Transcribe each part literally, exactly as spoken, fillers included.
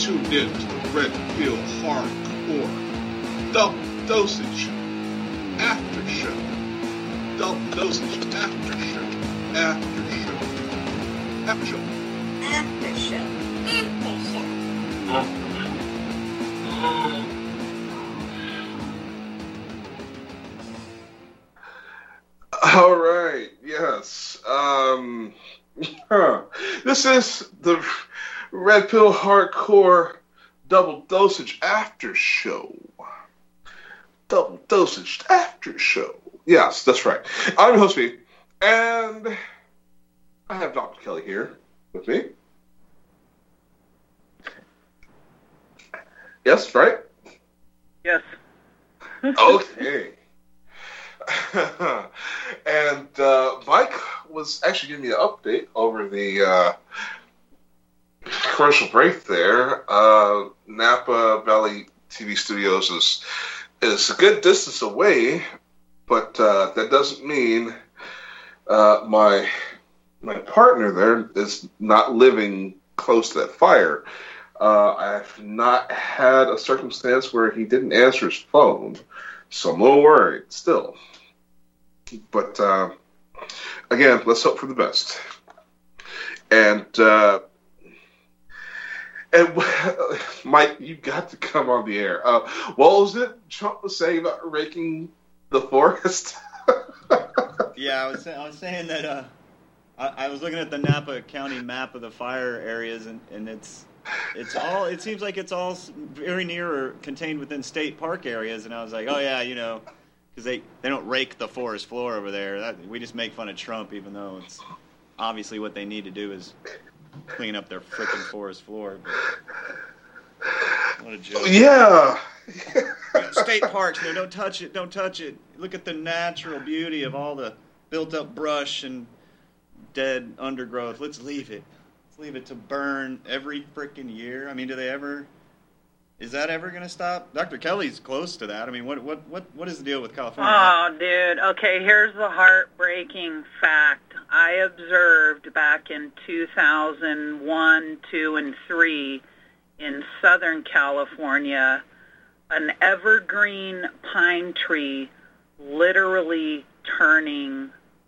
tuned in to the Red Pill Hardcore Double Dosage After Show. Double Dosage After Show. After Show. After Show. After Show. After Show. All right, yes. Um, this is the Red Pill Hardcore Double Dosage After Show. Double Dosage After Show. Yes, that's right. I'm your host, B, and I have Doctor Kelly here with me. Yes, right? Yes. Okay. and uh, Mike was actually giving me an update over the uh, commercial break there. Uh, Napa Valley T V Studios is is a good distance away, but uh, that doesn't mean uh, my my partner there is not living close to that fire. Uh, I've not had a circumstance where he didn't answer his phone, so I'm a little worried still. But uh, again, let's hope for the best. And uh, and Mike, you got to come on the air. Uh, what was it Trump was saying about raking the forest? yeah, I was I was saying that uh, I, I was looking at the Napa County map of the fire areas, and, and it's it's all it seems like it's all very near or contained within state park areas, and I was like, oh yeah, you know. Because they, they don't rake the forest floor over there. That, we just make fun of Trump, even though it's obviously what they need to do is clean up their frickin' forest floor. But what a joke. Yeah. yeah. State parks, no, don't touch it, don't touch it. Look at the natural beauty of all the built-up brush and dead undergrowth. Let's leave it. Let's leave it to burn every frickin' year. I mean, do they ever... Is that ever going to stop? Doctor Kelly's close to that. I mean, what what what what is the deal with California? Oh, dude. Okay, here's the heartbreaking fact. I observed back in two thousand one, two, and three in Southern California an evergreen pine tree literally turning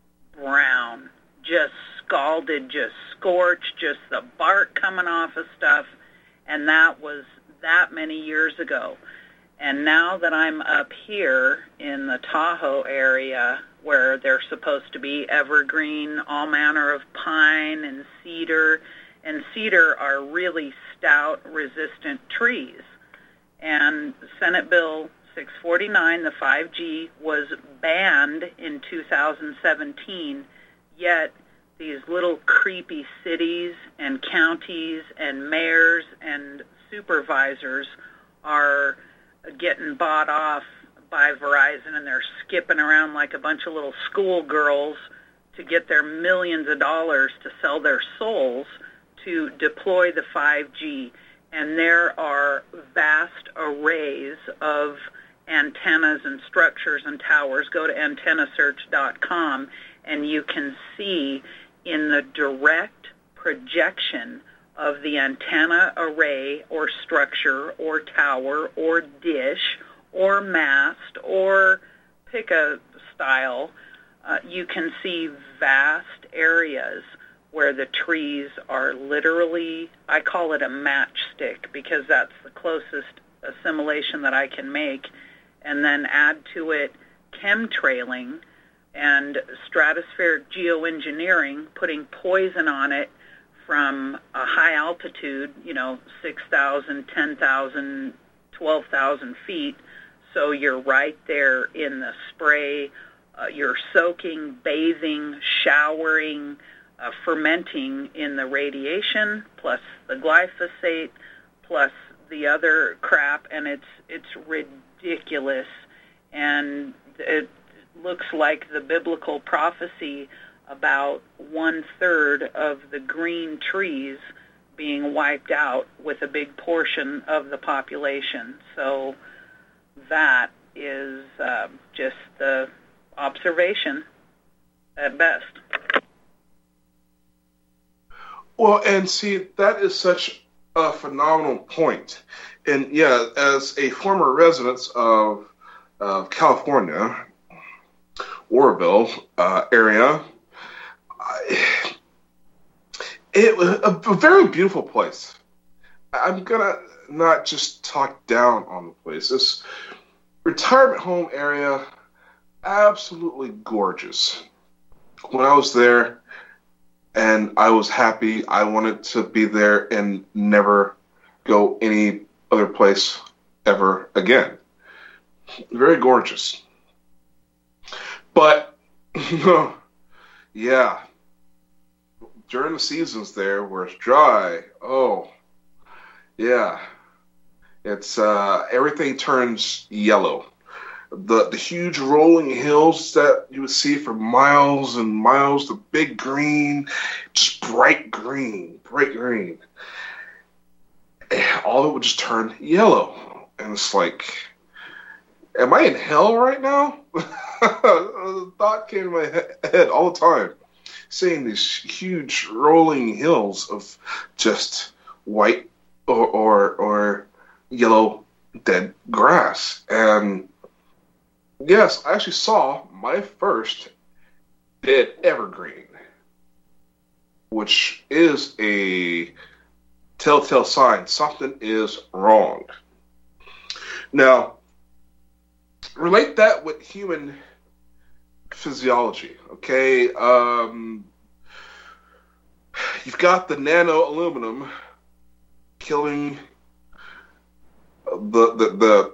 brown, just scalded, just scorched, just the bark coming off of stuff, and that was that many years ago. And now that I'm up here in the Tahoe area where they're supposed to be evergreen, all manner of pine and cedar, and cedar are really stout, resistant trees. And Senate Bill six forty-nine, the five G, was banned in two thousand seventeen, yet these little creepy cities and counties and mayors and supervisors are getting bought off by Verizon, and they're skipping around like a bunch of little schoolgirls to get their millions of dollars to sell their souls to deploy the five G. And there are vast arrays of antennas and structures and towers. Go to antenna search dot com, and you can see in the direct projection of the antenna array or structure or tower or dish or mast or pick a style, uh, you can see vast areas where the trees are literally, I call it a matchstick because that's the closest assimilation that I can make, and then add to it chemtrailing and stratospheric geoengineering, putting poison on it from a high altitude, you know, six thousand, ten thousand, twelve thousand feet. So you're right there in the spray. Uh, you're soaking, bathing, showering, uh, fermenting in the radiation, plus the glyphosate, plus the other crap, and it's it's ridiculous. And it looks like the biblical prophecy about one-third of the green trees being wiped out with a big portion of the population. So that is uh, just the observation at best. Well, and see, that is such a phenomenal point. And yeah, as a former resident of uh, California, Oroville uh, area, I, it was a, a very beautiful place. I'm gonna not just talk down on the place. This retirement home area, absolutely gorgeous. When I was there, and I was happy, I wanted to be there and never go any other place ever again. Very gorgeous. But, yeah, during the seasons there where it's dry, oh, yeah, it's, uh, everything turns yellow. The, the huge rolling hills that you would see for miles and miles, the big green, just bright green, bright green. All of it would just turn yellow. And it's like, am I in hell right now? The thought came to my head all the time, seeing these huge rolling hills of just white or or, or yellow dead grass. And yes, I actually saw my first dead evergreen, which is a telltale sign something is wrong. Now, relate that with human physiology, okay? Um, you've got the nano aluminum killing the the the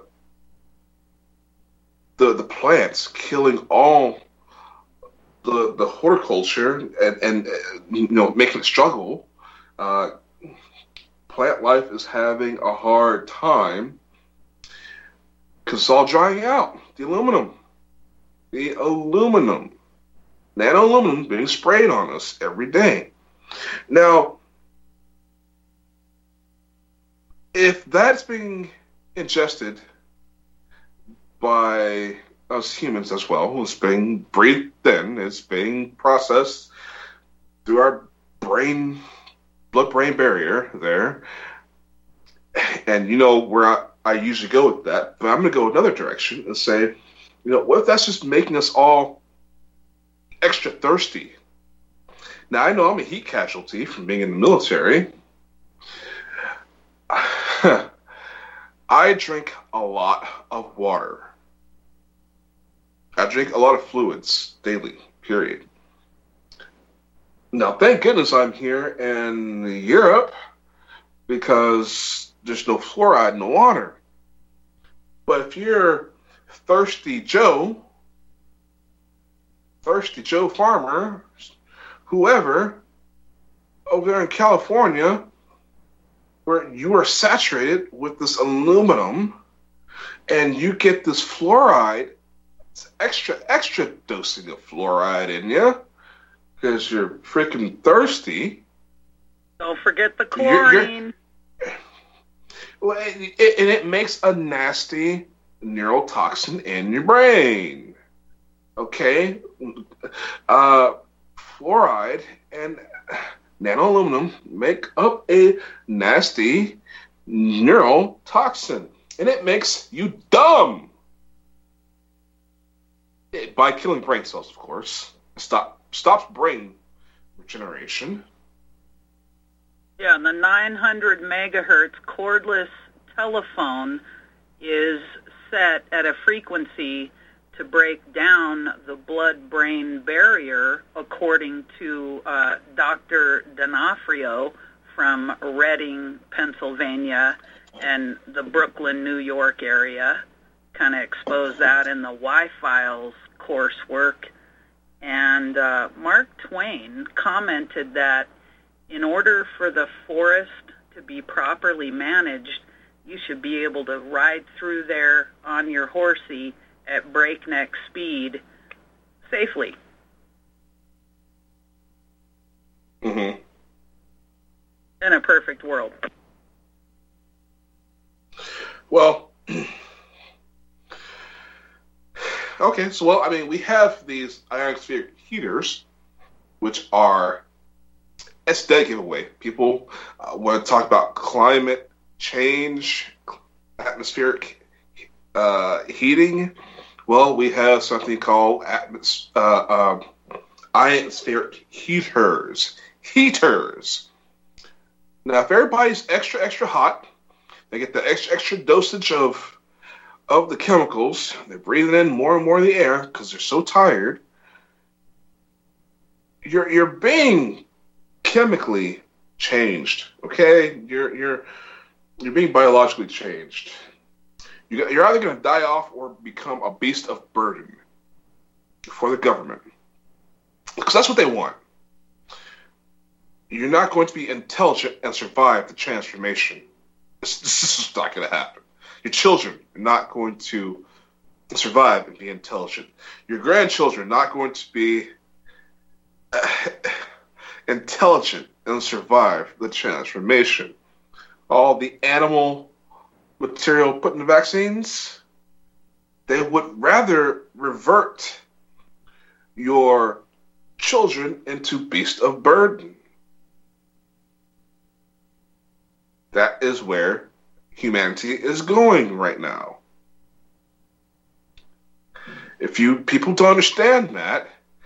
the, the plants, killing all the the horticulture and and you know making it struggle. Uh, plant life is having a hard time because it's all drying out. The aluminum, the aluminum, nano aluminum being sprayed on us every day. Now, if that's being ingested by us humans as well, it's being breathed in, it's being processed through our brain, blood-brain barrier there. And you know where I, I usually go with that, but I'm going to go another direction and say, you know, what if that's just making us all extra thirsty? Now, I know I'm a heat casualty from being in the military. I drink a lot of water. I drink a lot of fluids daily, period. Now, thank goodness I'm here in Europe because there's no fluoride in the water. But if you're Thirsty Joe, Thirsty Joe Farmer, whoever, over there in California, where you are saturated with this aluminum and you get this fluoride, it's extra, extra dosing of fluoride in you because you're freaking thirsty. Don't forget the chlorine. You're, you're, well, it, it, and it makes a nasty neurotoxin in your brain. Okay? Uh, fluoride and nano-aluminum make up a nasty neurotoxin. And it makes you dumb. It, by killing brain cells, of course. Stop, stops brain regeneration. Yeah, the nine hundred megahertz cordless telephone is set at a frequency to break down the blood-brain barrier, according to uh, Doctor D'Onofrio from Reading, Pennsylvania, and the Brooklyn, New York area. Kind of exposed that in the Y-Files coursework. And uh, Mark Twain commented that in order for the forest to be properly managed, you should be able to ride through there on your horsey at breakneck speed safely. Mm-hmm. In a perfect world. Well, okay, so, well, I mean, we have these ionospheric heaters, which are it's dead giveaway. People uh, want to talk about climate change, atmospheric uh, heating. Well, we have something called atmos- uh, uh, ionospheric heaters. Heaters. Now, if everybody's extra, extra hot, they get the extra, extra dosage of of the chemicals. They're breathing in more and more of the air because they're so tired. You're you're being chemically changed. Okay, you're you're you're being biologically changed. You, you're either going to die off or become a beast of burden for the government, because that's what they want. You're not going to be intelligent and survive the transformation. This, this is not going to happen. Your children are not going to survive and be intelligent. Your grandchildren are not going to be uh, intelligent and survive the transformation. All the animal material put in the vaccines, they would rather revert your children into beasts of burden. That is where humanity is going right now. If you people don't understand that,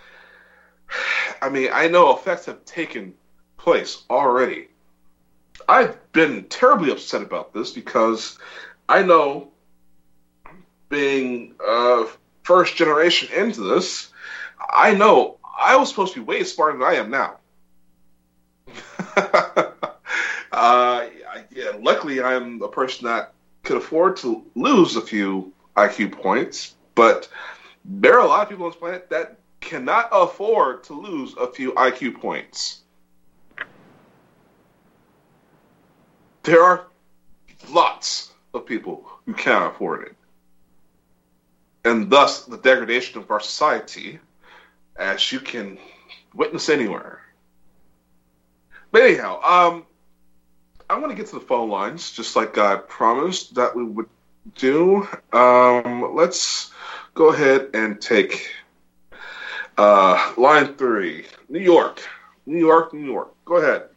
I mean, I know effects have taken place already. I've been terribly upset about this because I know, being uh, first generation into this, I know I was supposed to be way smarter than I am now. uh, yeah, luckily, I'm a person that could afford to lose a few I Q points, but there are a lot of people on this planet that cannot afford to lose a few I Q points. There are lots of people who can't afford it. And thus, the degradation of our society, as you can witness anywhere. But anyhow, um, I want to get to the phone lines, just like I promised that we would do. Um, let's go ahead and take uh, line three, New York. New York, New York. Go ahead.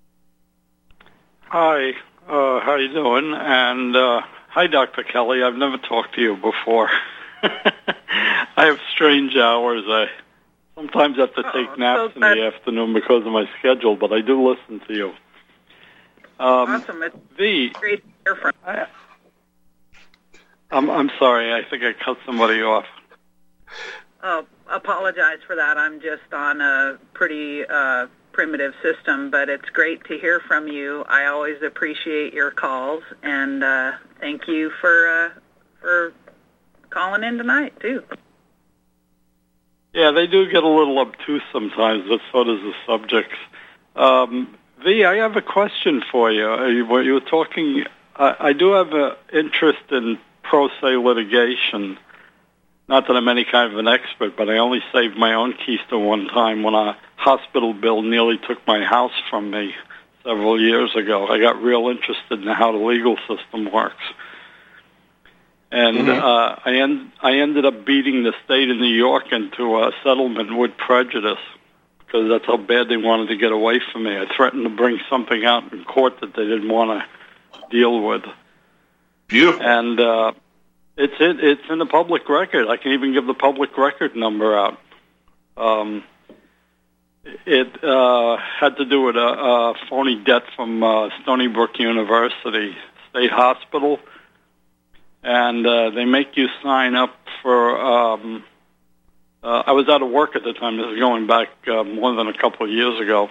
Hi, uh, how you doing? And uh, hi, Doctor Kelly. I've never talked to you before. I have strange hours. I sometimes have to take oh, naps so in the afternoon because of my schedule, but I do listen to you. Um, awesome. It's v, great to hear from you. I, I'm, I'm sorry. I think I cut somebody off. Oh, apologize for that. I'm just on a pretty uh, primitive system, but it's great to hear from you. I always appreciate your calls, and uh, thank you for uh, for calling in tonight, too. Yeah, they do get a little obtuse sometimes, but so does the subjects. Um, V, I have a question for you. Uh, you, you were talking, I, I do have an interest in pro se litigation. Not that I'm any kind of an expert, but I only saved my own keister one time when a hospital bill nearly took my house from me several years ago. I got real interested in how the legal system works. And mm-hmm. uh, I, en- I ended up beating the state of New York into a settlement with prejudice because that's how bad they wanted to get away from me. I threatened to bring something out in court that they didn't want to deal with. Beautiful. And uh, it's in, it's in the public record. I can even give the public record number out. Um, it uh, had to do with a, a phony debt from uh, Stony Brook University State Hospital. And uh, they make you sign up for, um, uh, I was out of work at the time. This is going back uh, more than a couple of years ago.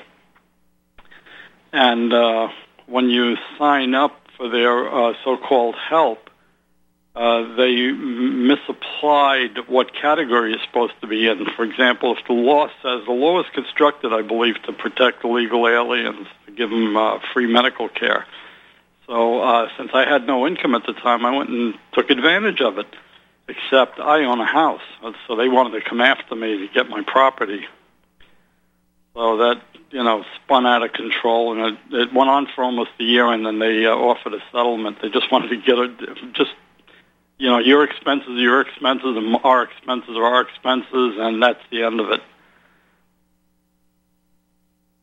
And uh, when you sign up for their uh, so-called help, uh, they misapplied what category you're supposed to be in. For example, if the law says, the law is constructed, I believe, to protect illegal aliens, to give them uh, free medical care. So uh, since I had no income at the time, I went and took advantage of it, except I own a house. So they wanted to come after me to get my property. So that, you know, spun out of control, and it, it went on for almost a year, and then they uh, offered a settlement. They just wanted to get it, just, you know, your expenses are your expenses, and our expenses are our expenses, and our expenses, and that's the end of it.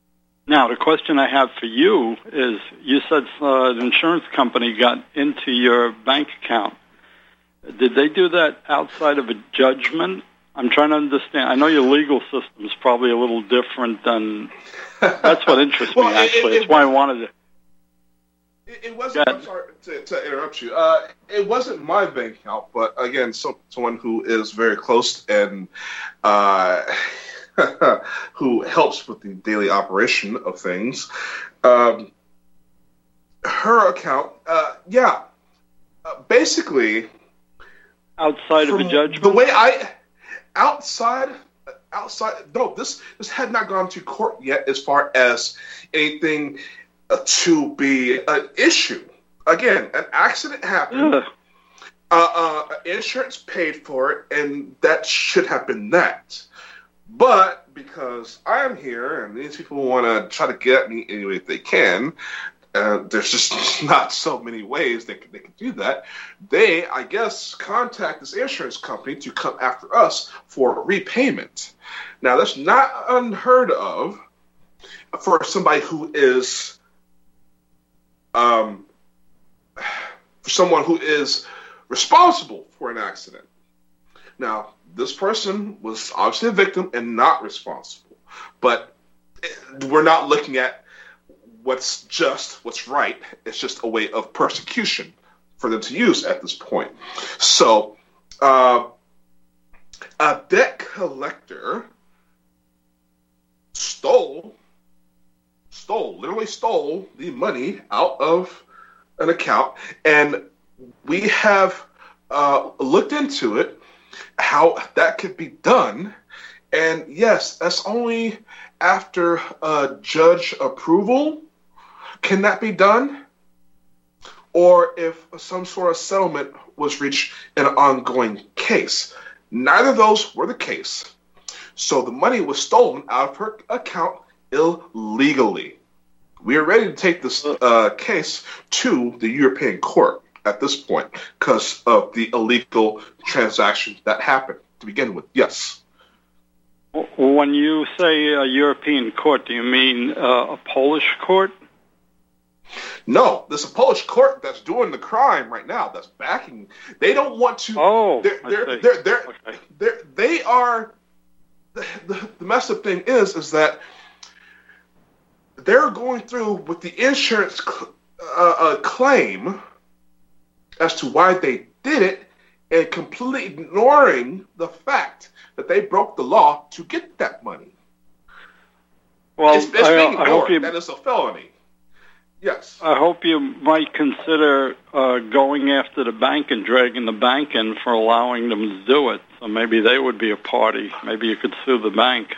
Now, the question I have for you is, you said uh, an insurance company got into your bank account. Did they do that outside of a judgment? I'm trying to understand. I know your legal system is probably a little different than... That's what interests well, me, actually. It, it, That's why I wanted to... It, it wasn't... I'm sorry to, to interrupt you. Uh, it wasn't my bank account, but again, so, someone who is very close and uh, who helps with the daily operation of things. Um, her account, uh, yeah, uh, basically... Outside of a judgment? The way I... Outside... Outside, no, this this had not gone to court yet as far as anything uh, to be an issue. Again, an accident happened. Uh, uh, insurance paid for it, and that should have been that. But because I am here, and these people want to try to get at me any way they can, uh, there's just not so many ways they can, they can do that. They, I guess, contact this insurance company to come after us for repayment. Now, that's not unheard of for somebody who is, um, for someone who is responsible for an accident. Now, this person was obviously a victim and not responsible, but we're not looking at what's just, what's right. It's just a way of persecution for them to use at this point. So, uh, a debt collector stole, stole, literally stole the money out of an account, and we have uh, looked into it, how that could be done, and yes, that's only after uh, judge approval can that be done, or if some sort of settlement was reached in an ongoing case. Neither of those were the case. So the money was stolen out of her account illegally. We are ready to take this uh, case to the European court at this point because of the illegal transaction that happened to begin with. Yes. When you say a European court, do you mean uh, a Polish court? No, there's a Polish court that's doing the crime right now. That's backing. They don't want to. Oh, they're, they're, they're, they're, okay. they're, they are. The, the, the messed up thing is, is that they're going through with the insurance cl- uh, uh, claim as to why they did it, and completely ignoring the fact that they broke the law to get that money. Well, it's, it's I, being ignored. I hope you, that is a felony. Yes. I hope you might consider uh, going after the bank and dragging the bank in for allowing them to do it. So maybe they would be a party. Maybe you could sue the bank.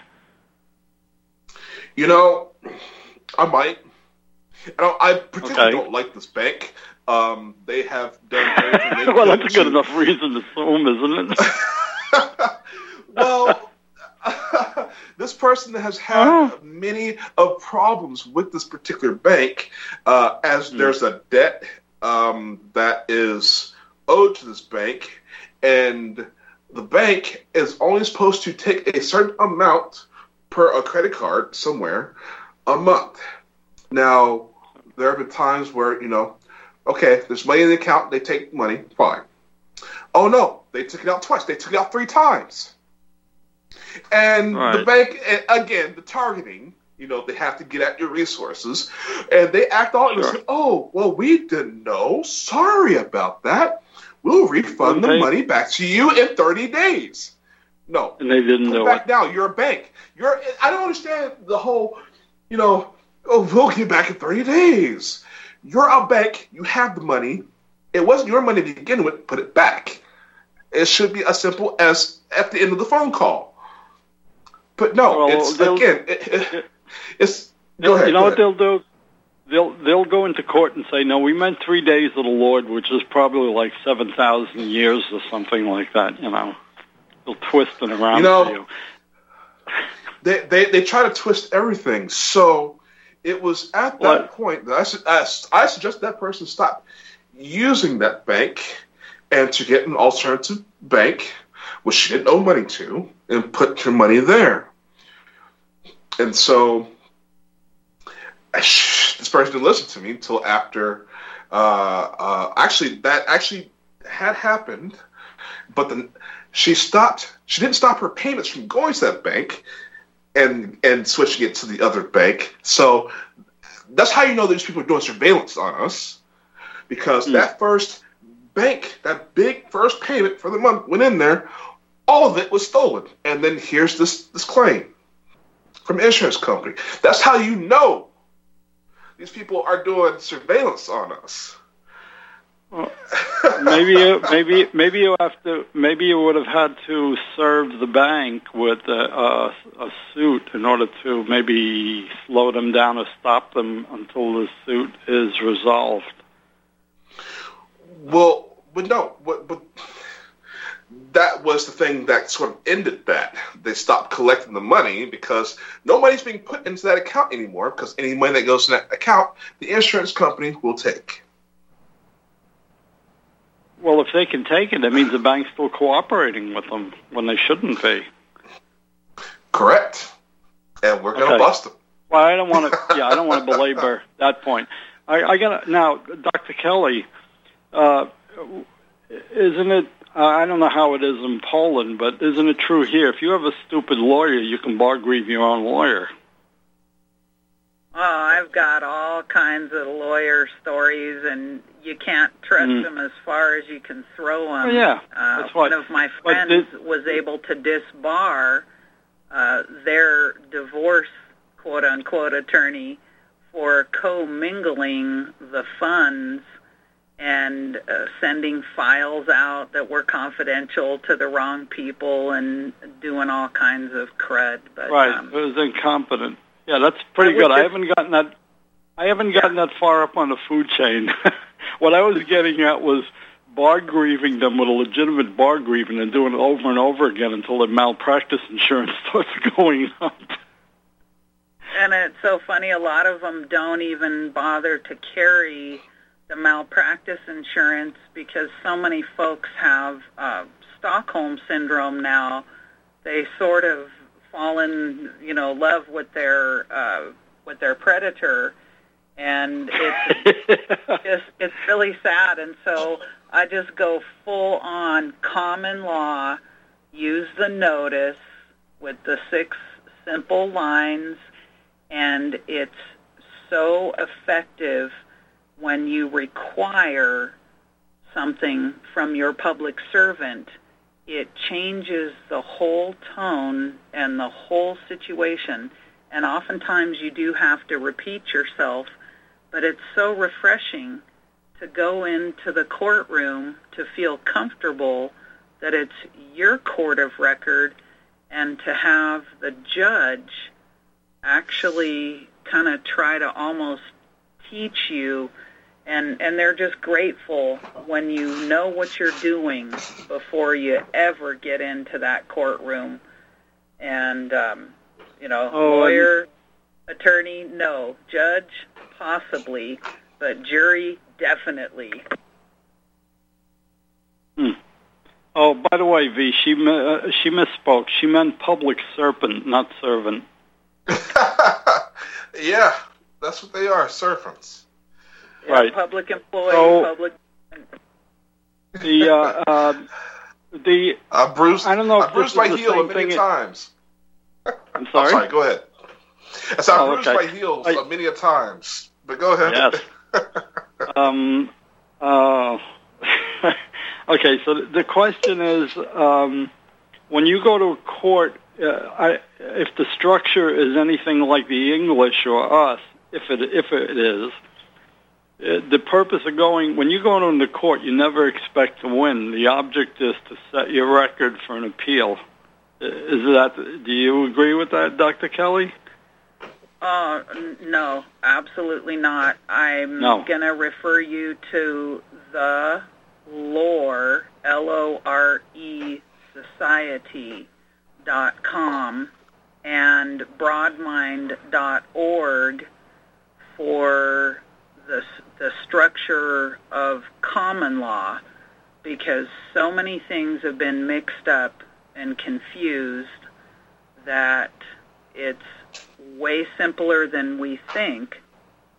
You know, I might. You know, I particularly okay. don't like this bank. Um, they have done everything they well, that's a good to... enough reason to sue them, isn't it? Well, this person has had oh. many of problems with this particular bank, uh, as mm. there's a debt um, that is owed to this bank, and the bank is only supposed to take a certain amount per a credit card somewhere a month. Now, there have been times where, you know, okay, there's money in the account, they take money, fine. Oh, no, they took it out twice. They took it out three times. And right. the bank, again, the targeting, you know, they have to get at your resources. And they act all sure. and say, oh, well, we didn't know. Sorry about that. We'll refund okay. the money back to you in thirty days. No. And they didn't Come know back it. now. You're a bank. You're. I don't understand the whole, you know, oh, we'll get back in thirty days. You're a bank. You have the money. It wasn't your money to begin with. Put it back. It should be as simple as at the end of the phone call. But no, well, it's again, it, it, it's. Go ahead, you know go what ahead. they'll do? They'll they'll go into court and say, no, we meant three days of the Lord, which is probably like seven thousand years or something like that. You know, they'll twist it around you know, for you. They they they try to twist everything. So it was at that what? point that I, su- I I suggest that person stop using that bank and to get an alternative bank, which she didn't owe money to, and put her money there. And so this person didn't listen to me until after. Uh, uh, actually, that actually had happened, but then she stopped. She didn't stop her payments from going to that bank and and switching it to the other bank. So that's how you know these people are doing surveillance on us, because mm. that first bank, that big first payment for the month went in there, all of it was stolen, and then here's this this claim from an insurance company. That's how you know these people are doing surveillance on us. Well, maybe you, maybe maybe you have to maybe you would have had to serve the bank with a, a, a suit in order to maybe slow them down or stop them until the suit is resolved. Well, but no, but, but that was the thing that sort of ended that. They stopped collecting the money because no money's being put into that account anymore, because any money that goes in that account, the insurance company will take. Well, if they can take it, that means the bank's still cooperating with them when they shouldn't be. Correct. And we're going to okay. bust them. Well, I don't want to. Yeah, I don't want to belabor that point. I, I got now, Doctor Kelly. Uh, isn't it? Uh, I don't know how it is in Poland, but isn't it true here? If you have a stupid lawyer, you can bar grieve your own lawyer. Oh, I've got all kinds of lawyer stories, and you can't trust mm. them as far as you can throw them. Oh, yeah, uh, that's one why. of my friends this, was able to disbar uh, their divorce, quote-unquote, attorney for commingling the funds and uh, sending files out that were confidential to the wrong people and doing all kinds of crud. But, right, um, it was incompetent. Yeah, that's pretty good. I haven't gotten that. I haven't gotten that far up on the food chain. What I was getting at was bar grieving them with a legitimate bar grieving and doing it over and over again until their malpractice insurance starts going up. And it's so funny. A lot of them don't even bother to carry the malpractice insurance because so many folks have uh, Stockholm syndrome now. They sort of fall in, you know, love with their uh, with their predator, and it's just it's really sad. And so I just go full on common law, use the notice with the six simple lines, and it's so effective when you require something from your public servant. It changes the whole tone and the whole situation. And oftentimes you do have to repeat yourself, but it's so refreshing to go into the courtroom to feel comfortable that it's your court of record and to have the judge actually kind of try to almost teach you. And, and they're just grateful when you know what you're doing before you ever get into that courtroom. And, um, you know, oh, lawyer, attorney, no. Judge, possibly. But jury, definitely. Hmm. Oh, by the way, V, she, uh, she misspoke. She meant public serpent, not servant. Yeah, that's what they are, servants. Yeah, right. Public employee, so, public. The uh, uh, the I bruised. I don't know. I bruised my heel many times. I'm sorry. I'm sorry. Go ahead. I said I oh, bruised okay. my heels I, many a times. But go ahead. Yes. um. Uh. Okay. So the question is, um, when you go to a court, uh, I, if the structure is anything like the English or us, if it if it is. Uh, the purpose of going, when you go into court, you never expect to win. The object is to set your record for an appeal. Is that? Do you agree with that, Doctor Kelly? Uh, no, absolutely not. I'm no. going to refer you to the Lore, L O R E, Society dot com and broadmind dot org for the the structure of common law, because so many things have been mixed up and confused that it's way simpler than we think.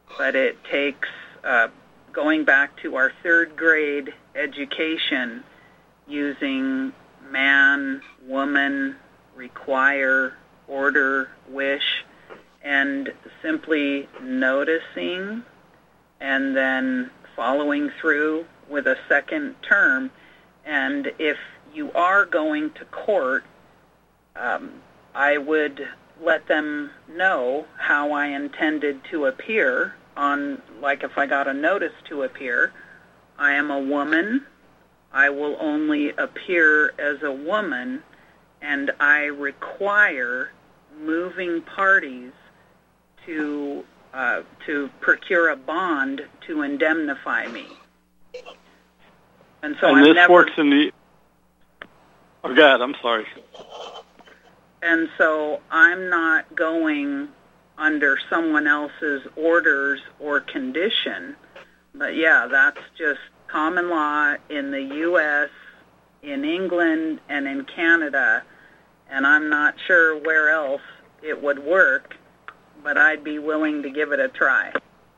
but it takes, uh, going back to our third grade education, using man, woman, require, order, wish, and simply noticing and then following through with a second term. And if you are going to court, um, I would let them know how I intended to appear on, like if I got a notice to appear, I am a woman, I will only appear as a woman, and I require moving parties to uh, to procure a bond to indemnify me. And so and I'm this never, works in the... Oh, God, I'm sorry. And so I'm not going under someone else's orders or condition. But yeah, that's just common law in the U S, in England, and in Canada. And I'm not sure where else it would work, but I'd be willing to give it a try.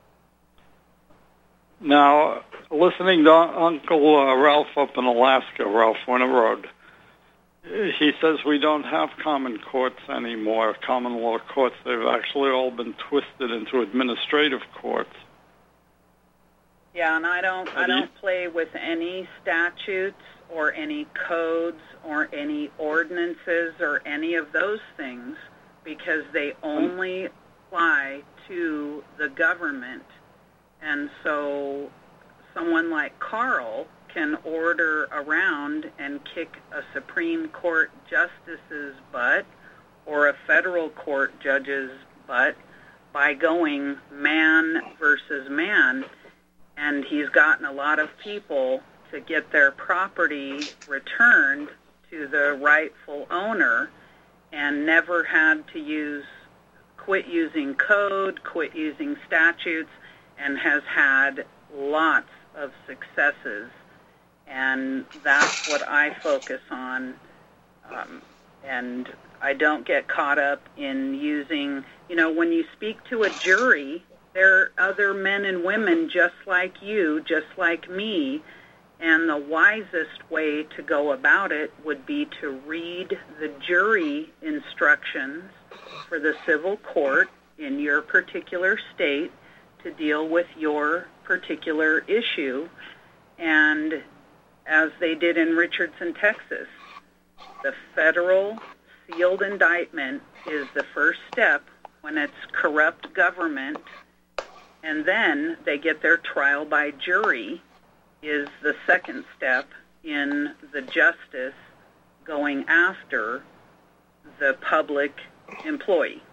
Now, listening to Uncle uh, Ralph up in Alaska, Ralph Winterode, he says we don't have common courts anymore, common law courts. They've actually all been twisted into administrative courts. Yeah, and I don't I don't play with any statutes or any codes or any ordinances or any of those things because they only apply to the government. And so someone like Carl can order around and kick a Supreme Court justice's butt or a federal court judge's butt by going man versus man, and he's gotten a lot of people to get their property returned to the rightful owner and never had to use, quit using code, quit using statutes, and has had lots of successes. And that's what I focus on. Um, and I don't get caught up in using, you know, when you speak to a jury, there are other men and women just like you, just like me, and the wisest way to go about it would be to read the jury instructions for the civil court in your particular state to deal with your particular issue. And as they did in Richardson, Texas, the federal sealed indictment is the first step when it's corrupt government, and then they get their trial by jury is the second step in the justice going after the public employee.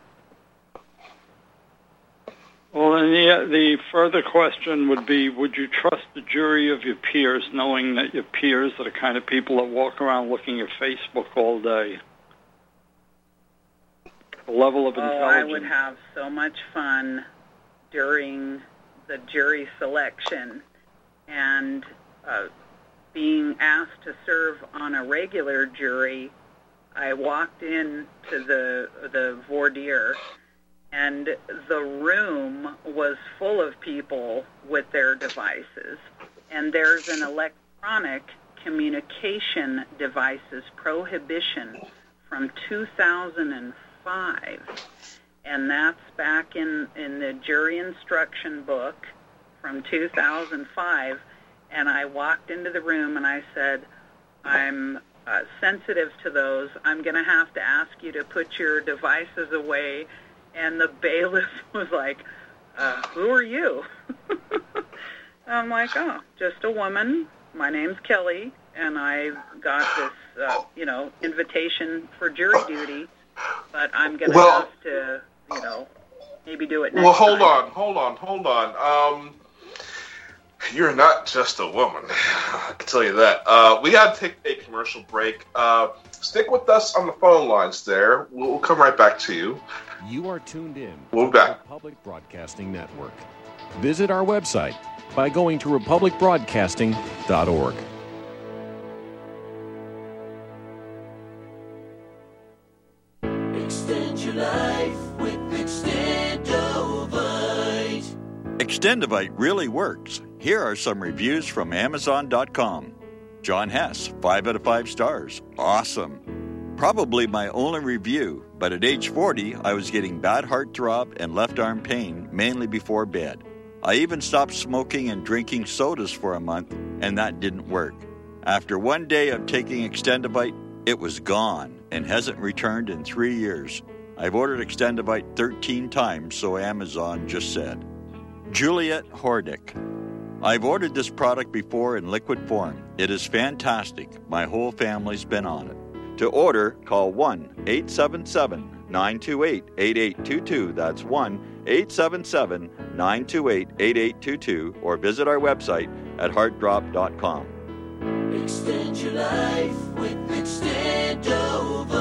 Well, and the, the further question would be, would you trust the jury of your peers, knowing that your peers are the kind of people that walk around looking at Facebook all day? The level of intelligence. Oh, I would have so much fun during the jury selection, and uh, being asked to serve on a regular jury. I walked in to the the voir dire, and the room was full of people with their devices. And there's an electronic communication devices prohibition from two thousand five. And that's back in, in the jury instruction book from two thousand five. And I walked into the room and I said, I'm uh, sensitive to those. I'm going to have to ask you to put your devices away. And the bailiff was like, uh, who are you? I'm like, oh, just a woman. My name's Kelly, and I got this, uh, you know, invitation for jury duty, but I'm going to Well- have to, you know, maybe do it next Well, hold time. on, hold on, hold on. Um, you're not just a woman. I can tell you that. Uh, we got to take a commercial break. Uh, stick with us on the phone lines there. We'll, we'll come right back to you. You are tuned in We'll to be back. the Republic Broadcasting Network. Visit our website by going to republic broadcasting dot org. Extend your life with Extendovite. Extendivite really works. Here are some reviews from Amazon dot com. John Hess, five out of five stars. Awesome. Probably my only review, but at age forty, I was getting bad heart throb and left arm pain, mainly before bed. I even stopped smoking and drinking sodas for a month, and that didn't work. After one day of taking Extendivite, it was gone and hasn't returned in three years. I've ordered Extendivite thirteen times, so Amazon just said. Juliet Hordick. I've ordered this product before in liquid form. It is fantastic. My whole family's been on it. To order, call one eight seven seven, nine two eight, eight eight two two. That's one eight seven seven, nine two eight, eight eight two two, or visit our website at heart drop dot com. Extend your life with Extendovite.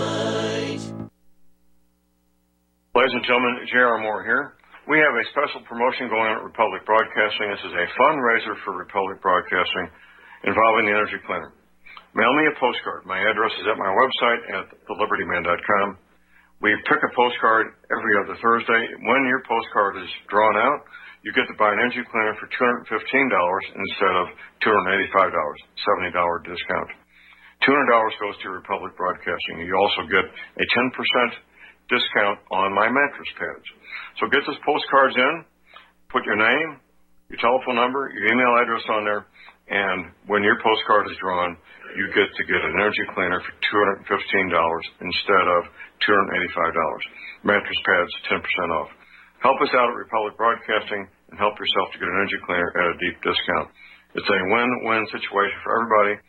Ladies and gentlemen, J R. Moore here. We have a special promotion going on at Republic Broadcasting. This is a fundraiser for Republic Broadcasting involving the Energy Cleaner. Mail me a postcard. My address is at my website at the liberty man dot com. We pick a postcard every other Thursday. When your postcard is drawn out, you get to buy an Energy Cleaner for two hundred fifteen dollars instead of two hundred eighty-five dollars, seventy dollars discount. two hundred dollars goes to Republic Broadcasting. You also get a ten percent discount on my mattress pads. So get those postcards in, put your name, your telephone number, your email address on there, and when your postcard is drawn, you get to get an Energy Cleaner for two hundred fifteen dollars instead of two hundred eighty-five dollars. Mattress pads, ten percent off. Help us out at Republic Broadcasting and help yourself to get an Energy Cleaner at a deep discount. It's a win-win situation for everybody.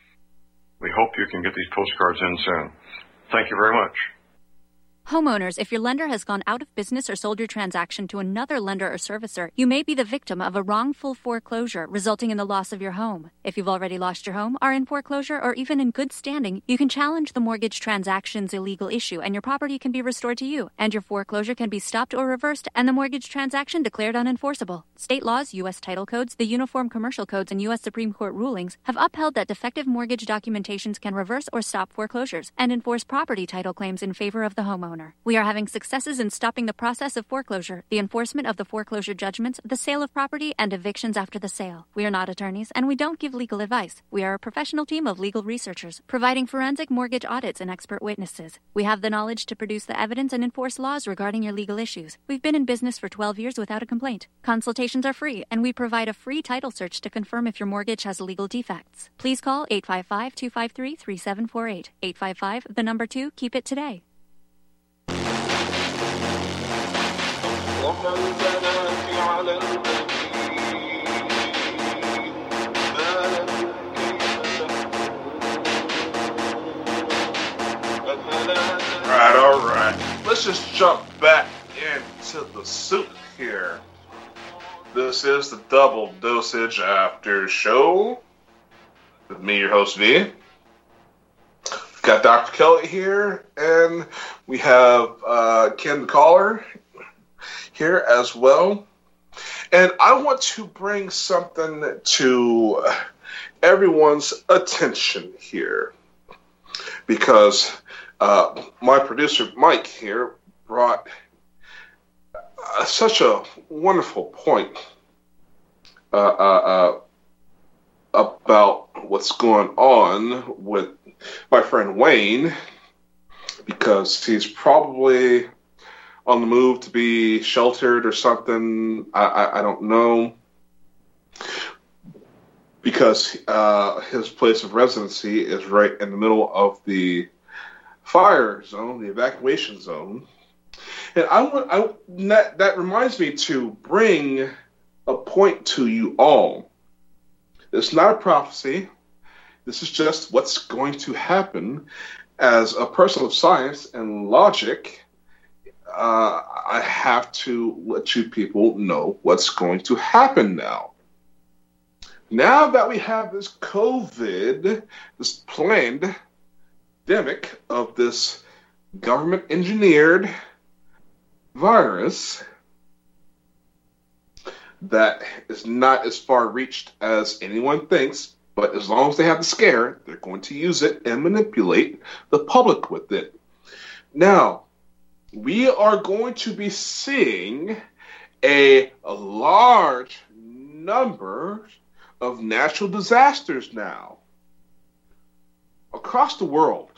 We hope you can get these postcards in soon. Thank you very much. Homeowners, if your lender has gone out of business or sold your transaction to another lender or servicer, you may be the victim of a wrongful foreclosure resulting in the loss of your home. If you've already lost your home, are in foreclosure, or even in good standing, you can challenge the mortgage transaction's illegal issue and your property can be restored to you, and your foreclosure can be stopped or reversed and the mortgage transaction declared unenforceable. State laws, U S title codes, the Uniform Commercial Codes, and U S Supreme Court rulings have upheld that defective mortgage documentations can reverse or stop foreclosures and enforce property title claims in favor of the homeowner. We are having successes in stopping the process of foreclosure, the enforcement of the foreclosure judgments, the sale of property, and evictions after the sale. We are not attorneys, and we don't give legal advice. We are a professional team of legal researchers, providing forensic mortgage audits and expert witnesses. We have the knowledge to produce the evidence and enforce laws regarding your legal issues. We've been in business for twelve years without a complaint. Consultations are free, and we provide a free title search to confirm if your mortgage has legal defects. Please call eight five five, two five three, three seven four eight. eight five five, the number two, keep it today. Alright, alright. Let's just jump back into the soup here. This is the Double Dosage After Show with me, your host, V. We've got Doctor Kelly here, and we have uh, Ken the Caller here as well. And I want to bring something to everyone's attention here, because uh, my producer Mike here brought uh, such a wonderful point uh, uh, uh, about what's going on with my friend Wayne, because he's probably on the move to be sheltered or something. I, I, I don't know. Because uh, his place of residency is right in the middle of the fire zone, the evacuation zone. And I want I, that, that reminds me to bring a point to you all. It's not a prophecy. This is just what's going to happen. As a person of science and logic, Uh, I have to let you people know what's going to happen now. Now that we have this COVID, this pandemic of this government-engineered virus that is not as far-reached as anyone thinks, but as long as they have the scare, they're going to use it and manipulate the public with it. Now, we are going to be seeing a, a large number of natural disasters now across the world.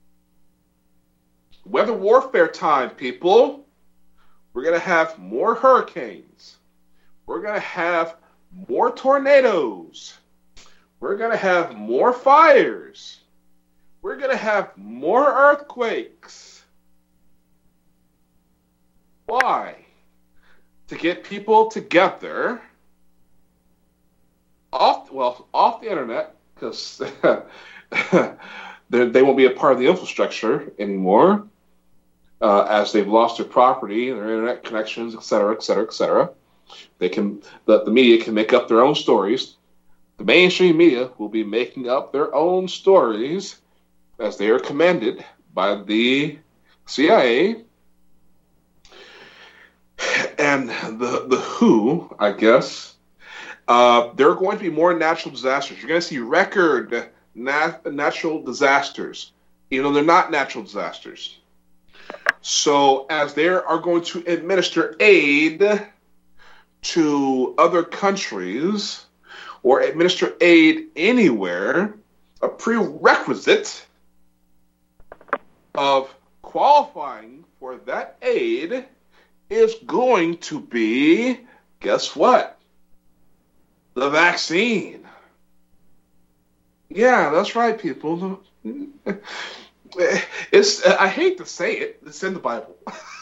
Weather warfare time, people. We're going to have more hurricanes. We're going to have more tornadoes. We're going to have more fires. We're going to have more earthquakes. Why? To get people together off, well, off the internet, because they won't be a part of the infrastructure anymore, uh, as they've lost their property, their internet connections, et cetera, et cetera, et cetera. They can, the, the media can make up their own stories. The mainstream media will be making up their own stories as they are commanded by the C I A and the the W H O, I guess. Uh, there are going to be more natural disasters. You're going to see record nat- natural disasters, even though they're not natural disasters. So as they are going to administer aid to other countries or administer aid anywhere, a prerequisite of qualifying for that aid is going to be, guess what? The vaccine. Yeah, that's right, people. It's, I hate to say it, it's in the Bible.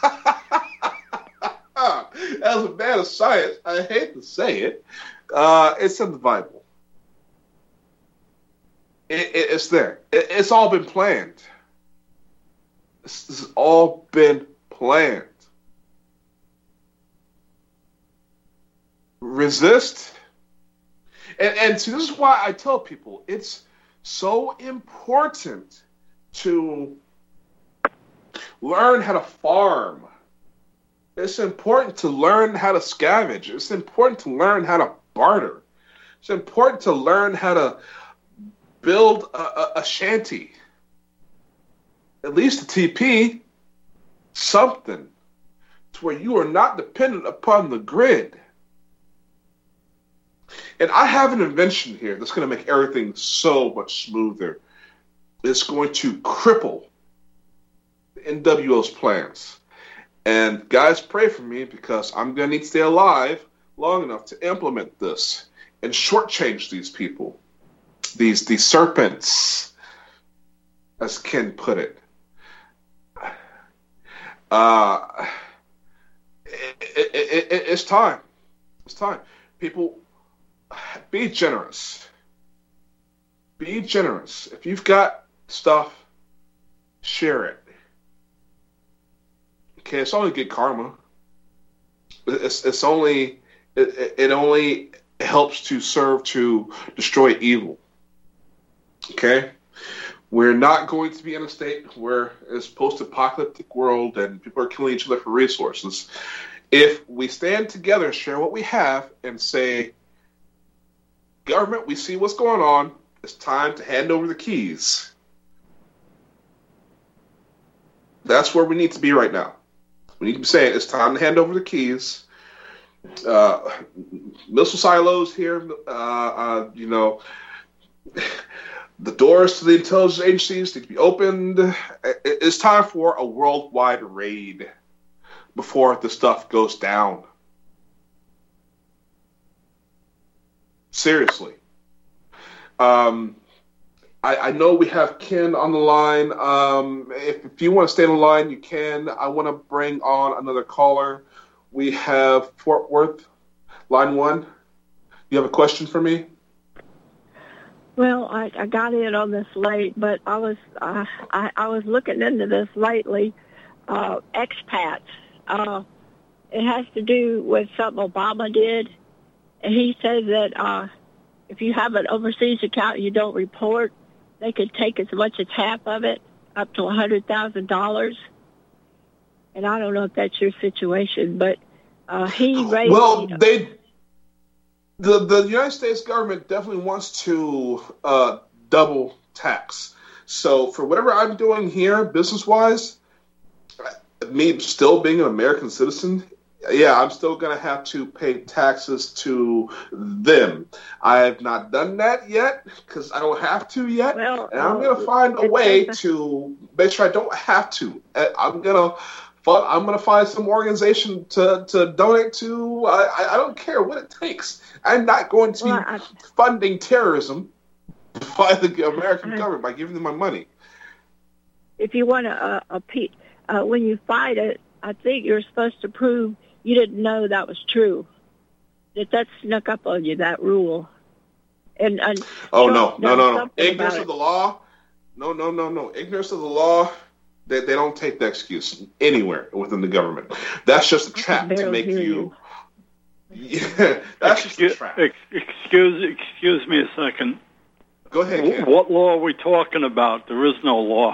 As a man of science, I hate to say it. Uh, it's in the Bible. It, it, it's there. It, it's all been planned. This, this has all been planned. Resist. And, and so this is why I tell people it's so important to learn how to farm. It's important to learn how to scavenge. It's important to learn how to barter. It's important to learn how to build a, a, a shanty. At least a T P. Something to where you are not dependent upon the grid. And I have an invention here that's going to make everything so much smoother. It's going to cripple the N W O's plans. And guys, pray for me because I'm going to need to stay alive long enough to implement this and shortchange these people, these these serpents, as Ken put it. Uh, it, it, it, it, it's time. It's time. People, be generous. Be generous. If you've got stuff, share it. Okay, it's only good karma. It's it's only it, it only helps to serve to destroy evil. Okay, we're not going to be in a state where it's post-apocalyptic world and people are killing each other for resources. If we stand together, share what we have, and say, government, we see what's going on. It's time to hand over the keys. That's where we need to be right now. We need to be saying it's time to hand over the keys. Uh, missile silos here, uh, uh, you know, the doors to the intelligence agencies need to be opened. It's time for a worldwide raid before the stuff goes down. Seriously. Um, I, I know we have Ken on the line. Um, if, if you want to stay on the line, you can. I want to bring on another caller. We have Fort Worth, line one. You have a question for me? Well, I, I got in on this late, but I was uh, I, I was looking into this lately. Uh, expats. Uh, it has to do with something Obama did, and he says that uh, if you have an overseas account and you don't report, they could take as much as half of it, up to one hundred thousand dollars. And I don't know if that's your situation, but uh, he raised... Well, you know, they, the, the United States government definitely wants to uh, double tax. So for whatever I'm doing here, business-wise, me still being an American citizen, yeah, I'm still going to have to pay taxes to them. I have not done that yet because I don't have to yet. Well, and I'm uh, going to find a it way doesn't- to make sure I don't have to. Uh, I'm going to I'm going to find some organization to, to donate to. I, I- I don't care what it takes. I'm not going to Well, be I- funding terrorism by the American government by giving them my money. If you want to uh, appeal, uh, when you fight it, I think you're supposed to prove you didn't know that was true. That that snuck up on you, that rule. And, and Oh, Trump no, no, done no, no. something Ignorance about of the law? No, no, no, no. Ignorance of the law, they, they don't take the excuse anywhere within the government. That's just a trap to barely make hear you... Yeah, that's just a Excuse, trap. ex- excuse, excuse me a second. Go ahead, W- Ken. What law are we talking about? There is no law.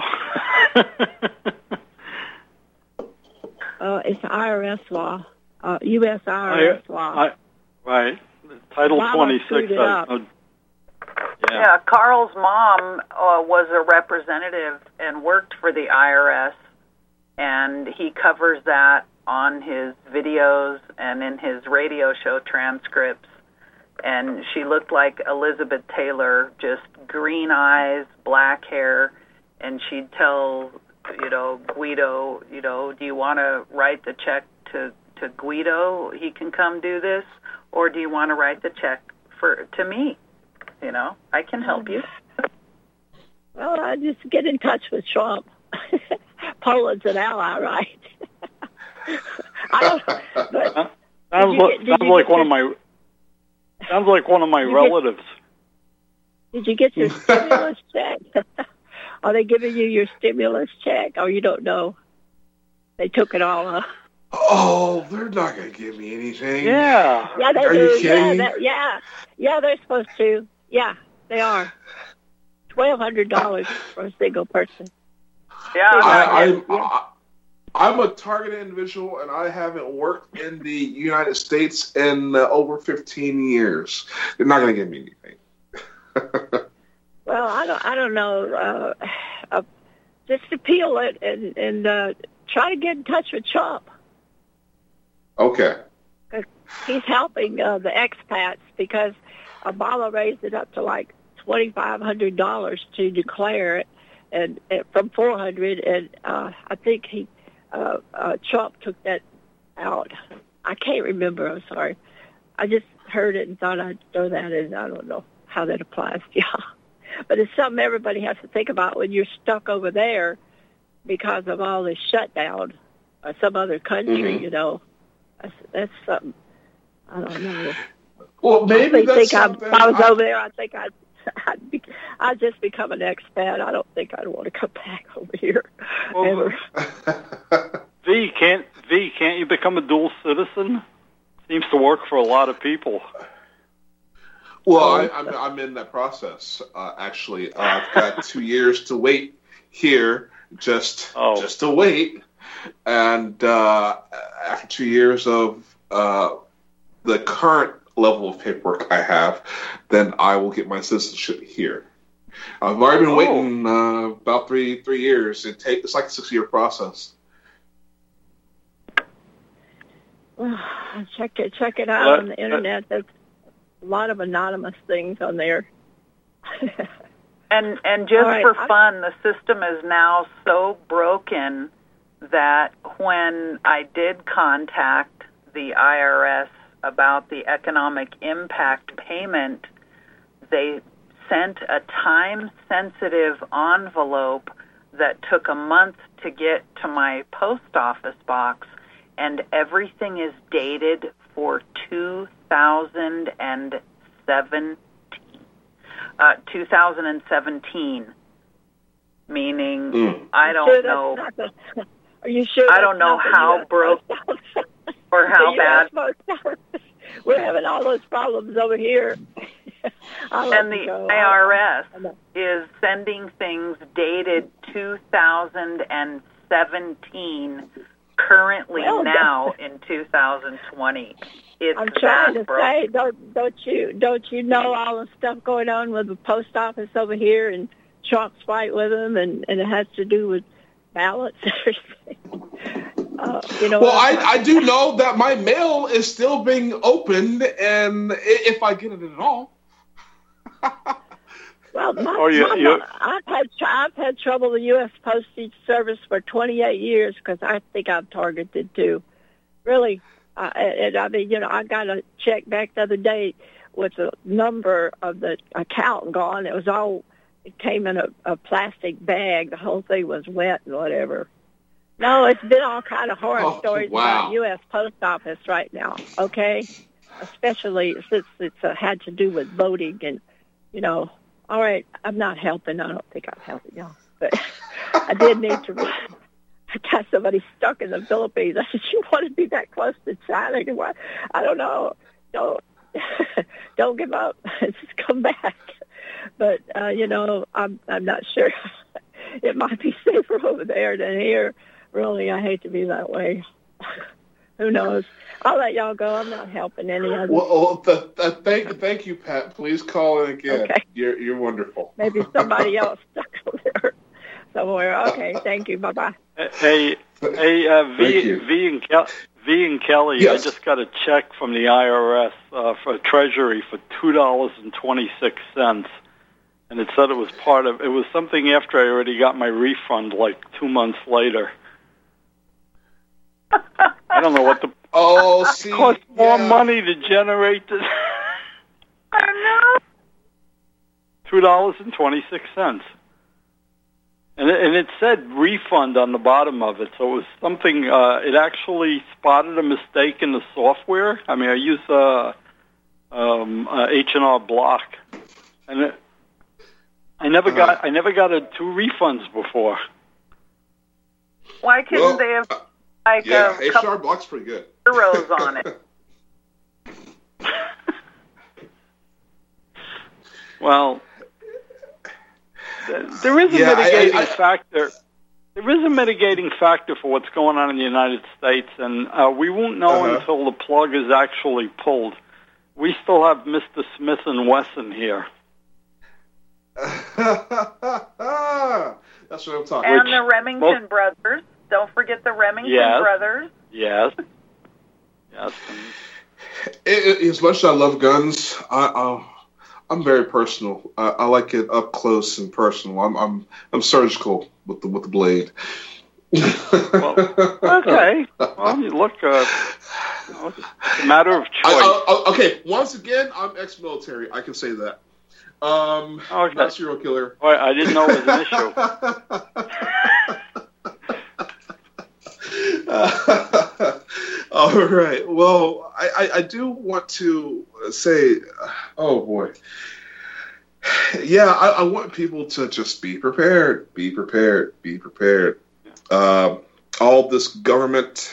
Uh, it's I R S law, uh, U S I R S law. I, right. Title Obama twenty-six. screwed it has up. no- Yeah. yeah. Carl's mom uh, was a representative and worked for the I R S, and he covers that on his videos and in his radio show transcripts. And she looked like Elizabeth Taylor, just green eyes, black hair, and she'd tell, you know, Guido, you know, do you want to write the check to, to Guido? He can come do this, or do you want to write the check for to me? You know, I can help you. Well, I just get in touch with Trump. Poland's an ally, right? I don't. But Sounds you like, get- did sounds you like get one of your- my sounds like one of my You get- relatives. did you get your stimulus check? Are they giving you your stimulus check? Oh, you don't know. They took it all up. Oh, they're not going to give me anything. Yeah. Yeah, they Are do. you Yeah, kidding? that, yeah, yeah, they're supposed to. Yeah, they are. Twelve hundred dollars for a single person. Yeah, I, I'm I'm, I, I'm a targeted individual, and I haven't worked in the United States in uh, over fifteen years. They're not going to give me anything. Well, I don't. I don't know. Uh, uh, just appeal it and and uh, try to get in touch with Trump. Okay. He's helping uh, the expats because Obama raised it up to like twenty five hundred dollars to declare it, and, and from four hundred, and uh, I think he uh, uh, Trump took that out. I can't remember. I'm sorry. I just heard it and thought I'd throw that in. I don't know how that applies to y'all, but it's something everybody has to think about when you're stuck over there because of all this shutdown or some other country. Mhm. You know, that's, that's something. I don't know. Well, maybe I that's think I'm, something. if I was I- over there, I think I'd, I'd, be, I'd just become an expat. I don't think I'd want to come back over here. Well, ever. V can't V can't you become a dual citizen? Seems to work for a lot of people. Well, I, I'm I'm in that process. Uh, actually, uh, I've got two years to wait here, just Oh. just to wait, and uh, after two years of uh, the current level of paperwork I have, then I will get my citizenship here. I've already been Oh. waiting uh, about three three years. It take it's like a six year process. Well, check it, check it out Well, on the internet. There's a lot of anonymous things on there. And and just All right, for I- fun, the system is now so broken that when I did contact the I R S about the economic impact payment, they sent a time-sensitive envelope that took a month to get to my post office box, and everything is dated for two thousand seven. Uh, two thousand seventeen, meaning Mm. I Sure don't that's know, not the- Are you sure? I that's don't know not the how U S broke Post Office? or how The U S bad. Post Office. We're having all those problems over here. I'll let And you the go. I R S I know. is sending things dated two thousand seventeen, currently Well, now in two thousand twenty. It's I'm trying that to broken. say, don't don't you don't you know all the stuff going on with the post office over here and Trump's fight with them, and and it has to do with ballots and everything. Uh, you know. Well, I, I do know that my mail is still being opened, and i- if I get it at all. Well, my, Oh, you- my, you- I've had I've had trouble with the U S Postage Service for twenty-eight years because I think I've targeted too. Really, uh, and I mean, you know, I got a check back the other day with the number of the account gone. It was all, it came in a, a plastic bag. The whole thing was wet and whatever. No, it's been all kind of horror Oh, stories wow. about U S Post Office right now. Okay, especially since it's uh, had to do with voting and, you know. All right, I'm not helping. I don't think I'm helping y'all, but I did need to. Read. I got somebody stuck in the Philippines. I said, "You want to be that close to China? What? I don't know. Don't don't give up. Just come back." But uh, you know, I'm I'm not sure. It might be safer over there than here. Really, I hate to be that way. Who knows? I'll let y'all go. I'm not helping any other. Well, well th- th- thank, thank you, Pat. Please call in again. Okay. You're, you're wonderful. Maybe somebody else stuck over there somewhere. Okay, thank you. Bye bye. Hey, hey, uh, Thank V, you. V and Kel- V and Kelly. Yes. I just got a check from the I R S uh, for Treasury for two dollars and twenty six cents, and it said it was part of. It was something after I already got my refund, like two months later. I don't know what the. Oh, see, It cost more yeah. money to generate this. I know. Two dollars and twenty six cents, and it, and it said refund on the bottom of it. So it was something. Uh, it actually spotted a mistake in the software. I mean, I use uh, um, uh, H and R Block, and it, I never Uh-huh. got I never got a, two refunds before. Why couldn't Well, they have uh, like Yeah, a H couple R Block's pretty good. zeros on it? Well, th- there is a Yeah, I- mitigating I- I- factor. There is a mitigating factor for what's going on in the United States, and uh, we won't know Uh-huh. until the plug is actually pulled. We still have Mister Smith and Wesson here. That's what I'm talking And about. the Remington Well- brothers. Don't forget the Remington Yes. brothers. Yes. Yes. It, it, as much as I love guns, I, I, I'm very personal. I, I like it up close and personal. I'm I'm I'm surgical with the with the blade. Well, okay. Well, you look. Uh, you know, it's a matter of choice. I, I, okay, once again, I'm ex-military. I can say that. Um, Okay. Not serial killer. All right, I didn't know it was an issue. All right. Well, I, I, I do want to say, oh boy. Yeah, I, I want people to just be prepared, be prepared, be prepared. Um, all this government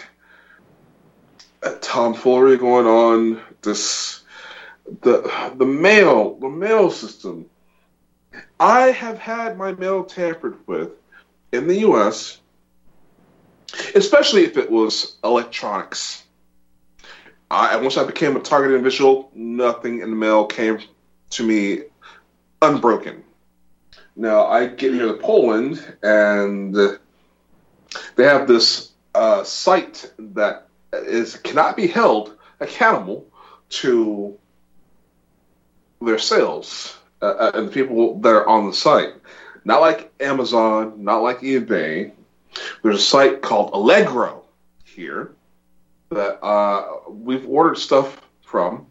tomfoolery going on, this the the mail, the mail system. I have had my mail tampered with in the U S, especially if it was electronics. I, once I became a targeted individual, nothing in the mail came to me unbroken. Now, I get here to Poland, and they have this uh, site that is cannot be held accountable to their sales uh, and the people that are on the site. Not like Amazon, not like eBay. There's a site called Allegro here that uh, we've ordered stuff from.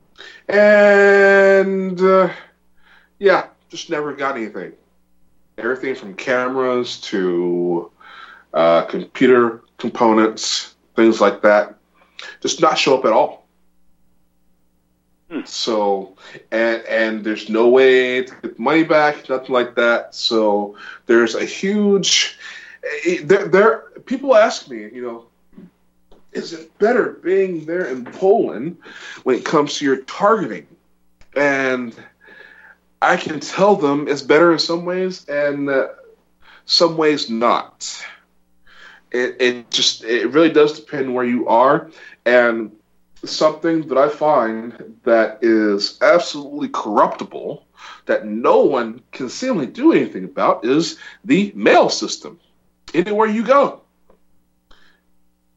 And, uh, yeah, just never got anything. Everything from cameras to uh, computer components, things like that, just not show up at all. Hmm. So, and and there's no way to get the money back, nothing like that. So there's a huge, there, there people ask me, you know, is it better being there in Poland when it comes to your targeting? And I can tell them it's better in some ways and uh, some ways not. It, it just, it really does depend where you are. And something that I find that is absolutely corruptible, that no one can seemingly do anything about, is the mail system. Anywhere you go,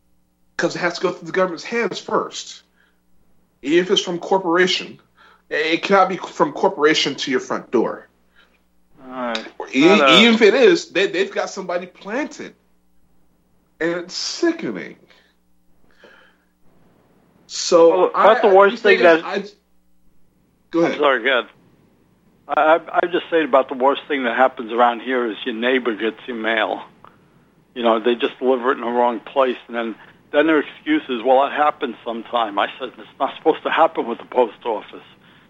because it has to go through the government's hands first. Even if it's from corporation, it cannot be from corporation to your front door. Uh, even, not, uh, even if it is, they, they've got somebody planted. And it's sickening. So, well, that's I, the worst thing that... I, go ahead. I'm sorry, go ahead. I, I just say about the worst thing that happens around here is your neighbor gets your mail. You know, they just deliver it in the wrong place, and then, then their excuse is, well, it happens sometime. I said, it's not supposed to happen with the post office.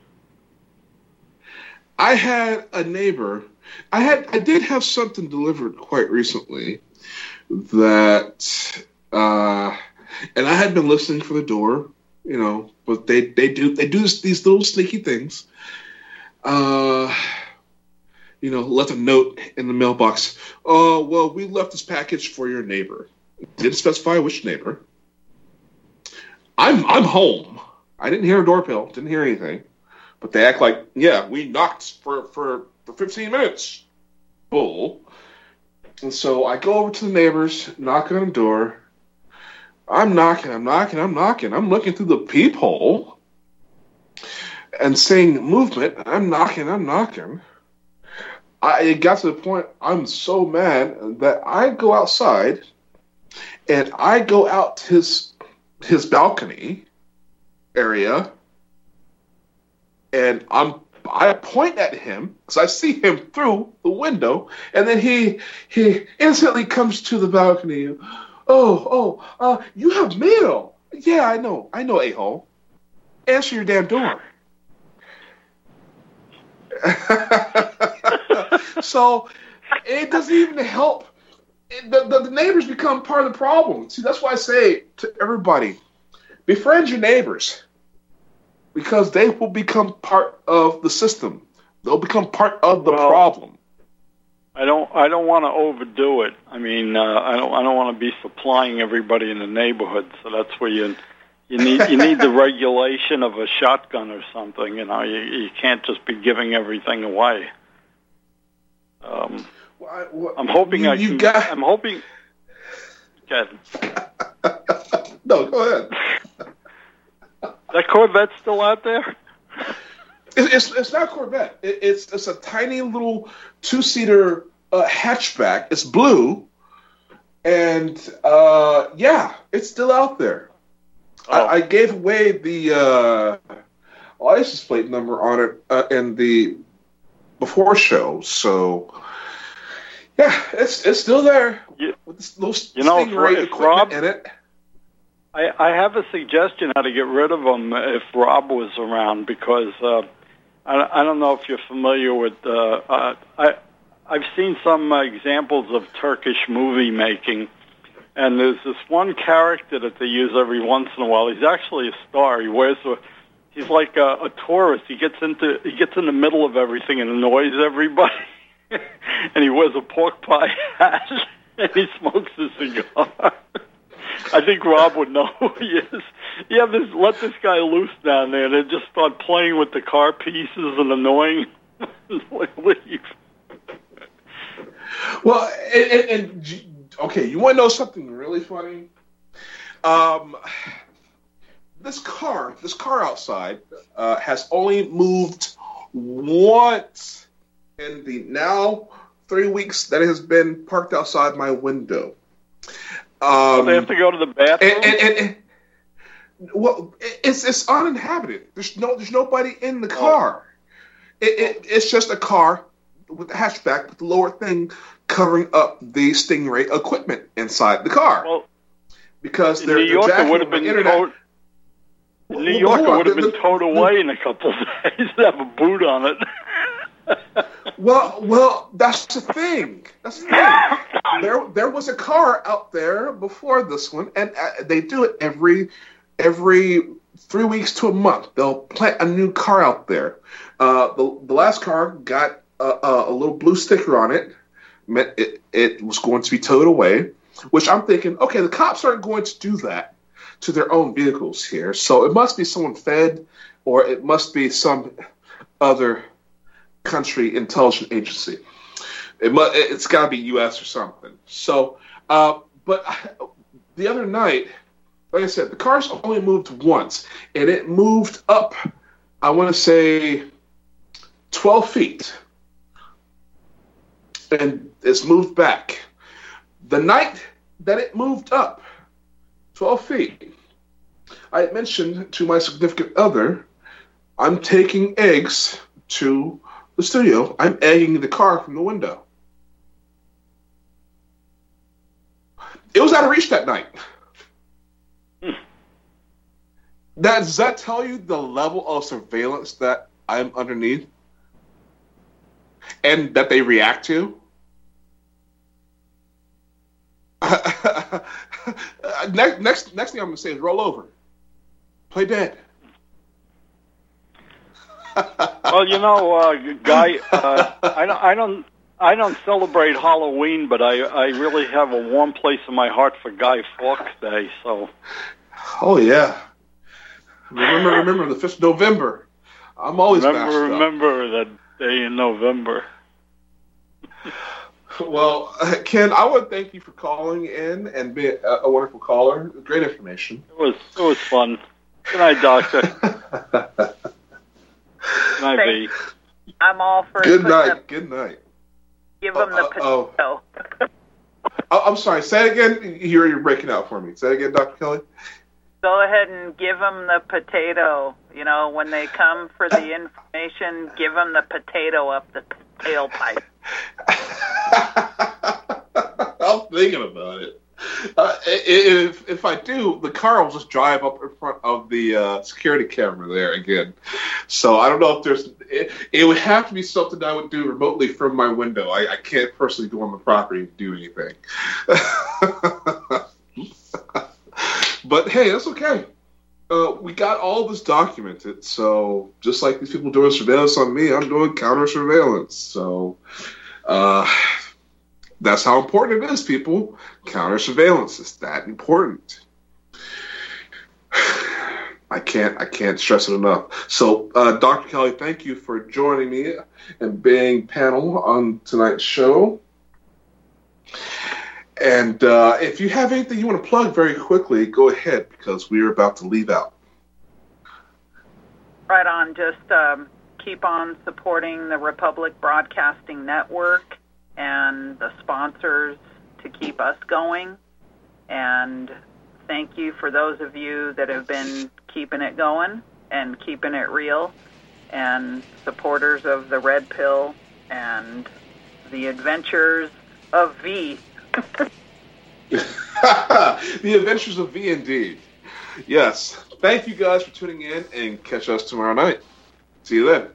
I had a neighbor, I had, I did have something delivered quite recently that, uh, and I had been listening for the door, you know, but they, they do, they do this, these little sneaky things. Uh, you know, left a note in the mailbox. Oh, well, we left this package for your neighbor. Didn't specify which neighbor. I'm I'm home. I didn't hear a doorbell. Didn't hear anything. But they act like, yeah, we knocked for, for, for fifteen minutes. Bull. And so I go over to the neighbors, knock on the door. I'm knocking, I'm knocking, I'm knocking. I'm looking through the peephole and seeing movement. I'm knocking, I'm knocking. I, it got to the point I'm so mad that I go outside and I go out to his, his balcony area and I'm I point at him because I see him through the window, and then he he instantly comes to the balcony. Oh, oh, uh, you have mail. Yeah, I know. I know, a-hole. Answer your damn door. So it doesn't even help. It, the, the, the neighbors become part of the problem. See, that's why I say to everybody, befriend your neighbors. Because they will become part of the system. They'll become part of the well, problem. I don't. I don't want to overdo it. I mean, uh, I don't. I don't want to be supplying everybody in the neighborhood. So that's where you you need you need the regulation of a shotgun or something. You know, you you can't just be giving everything away. Um, well, I, well, I'm hoping you, I you can. got... I'm hoping. Go ahead. No, go ahead. That Corvette's still out there? It, it's it's not a Corvette. It, it's it's a tiny little two seater uh, hatchback. It's blue, and uh, yeah, it's still out there. Oh. I, I gave away the uh, license plate number on it uh, in the before show, so yeah, it's it's still there you, with this little you know, Stingray if equipment Rob, in it. I, I have a suggestion how to get rid of them if Rob was around, because uh, I, I don't know if you're familiar with. Uh, uh, I I've seen some uh, examples of Turkish movie making, and there's this one character that they use every once in a while. He's actually a star. He wears a. He's like a, a tourist. He gets into he gets in the middle of everything and annoys everybody, and he wears a pork pie hat and he smokes a cigar. I think Rob would know who he is. You have this, let this guy loose down there, and then just start playing with the car pieces and annoying. Leave. Well, and, and, and okay, you want to know something really funny? Um, this car, this car outside, uh, has only moved once in the now three weeks that it has been parked outside my window. Um, so they have to go to the bathroom. And, and, and, and, well, it's it's uninhabited. There's no there's nobody in the car. Oh. It, it it's just a car with the hatchback with the lower thing covering up the Stingray equipment inside the car. Well, because in they're, New they're York, it jacking would have the been internet. towed. In New Well, York, hold it on. would have The- been the- towed away in a couple of days to have a boot on it. Well, well, that's the thing. That's the thing. There, there was a car out there before this one, and uh, they do it every, every three weeks to a month. They'll plant a new car out there. Uh, the the last car got a, a, a little blue sticker on it. Meant it it was going to be towed away. Which I'm thinking, okay, the cops aren't going to do that to their own vehicles here, so it must be someone fed, or it must be some other country intelligence agency. It must, it's got to be U S or something. So, uh, but I, the other night, like I said, the car's only moved once, and it moved up, I want to say, twelve feet. And it's moved back. The night that it moved up twelve feet, I had mentioned to my significant other, I'm taking eggs to the studio. I'm egging the car from the window. It was out of reach that night. Hmm. That, does that tell you the level of surveillance that I'm underneath? And that they react to? next, next, next thing I'm going to say is roll over. Play dead. Well, you know, uh, Guy, uh, I don't, I don't, I don't celebrate Halloween, but I, I really have a warm place in my heart for Guy Fawkes Day. So. Oh yeah. Remember, remember the fifth of November. I'm always remember, remember that day in November. Well, Ken, I want to thank you for calling in and being a, a wonderful caller. Great information. It was, it was fun. Good night, Doctor. Good night, V. I'm all for good night. The, good night. Give them uh, the potato. Oh. oh, I'm sorry. Say it again. You're, you're breaking out for me. Say it again, Doctor Kelly. Go ahead and give them the potato. You know, when they come for the information, give them the potato up the tailpipe. I'm thinking about it. Uh, if if I do, the car will just drive up in front of the uh, security camera there again. So I don't know if there's. It, it would have to be something I would do remotely from my window. I, I can't personally go on the property and do anything. But hey, that's okay. Uh, we got all this documented. So just like these people doing surveillance on me, I'm doing counter surveillance. So. Uh, that's how important it is, people. Counter surveillance is that important. I can't, I can't stress it enough. So, uh, Doctor Kelly, thank you for joining me and being panel on tonight's show. And uh, if you have anything you want to plug very quickly, go ahead because we are about to leave out. Right on. Just. Um Keep on supporting the Republic Broadcasting Network and the sponsors to keep us going. And thank you for those of you that have been keeping it going and keeping it real, and supporters of the Red Pill and the Adventures of V. The Adventures of V, indeed. Yes. Thank you guys for tuning in, and catch us tomorrow night. See you then.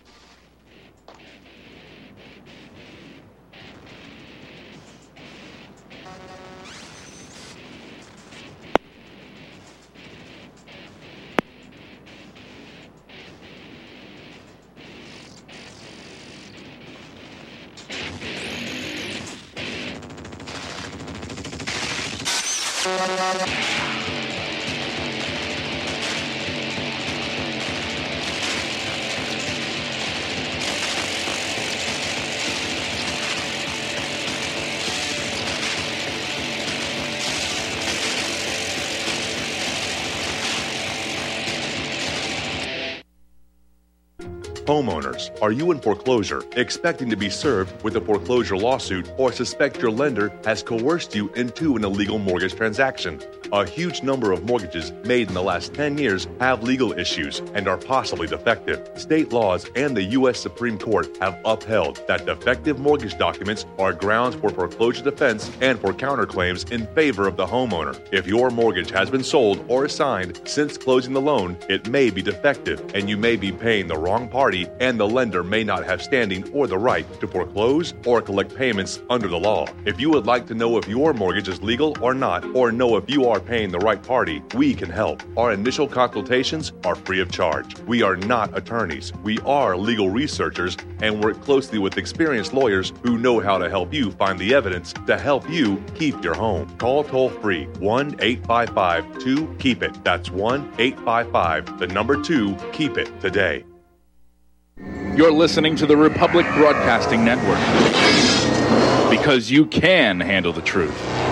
Homeowners, are you in foreclosure, expecting to be served with a foreclosure lawsuit, or suspect your lender has coerced you into an illegal mortgage transaction? A huge number of mortgages made in the last ten years have legal issues and are possibly defective. State laws and the U S Supreme Court have upheld that defective mortgage documents are grounds for foreclosure defense and for counterclaims in favor of the homeowner. If your mortgage has been sold or assigned since closing the loan, it may be defective and you may be paying the wrong party, and the lender may not have standing or the right to foreclose or collect payments under the law. If you would like to know if your mortgage is legal or not, or know if you are paying the right party, we can help. Our initial consultations are free of charge. We are not attorneys. We are legal researchers and work closely with experienced lawyers who know how to help you find the evidence to help you keep your home. Call toll-free one eight five five two keep it. That's one eight five five, the number two, keep it today. You're listening to the Republic Broadcasting Network, because you can handle the truth.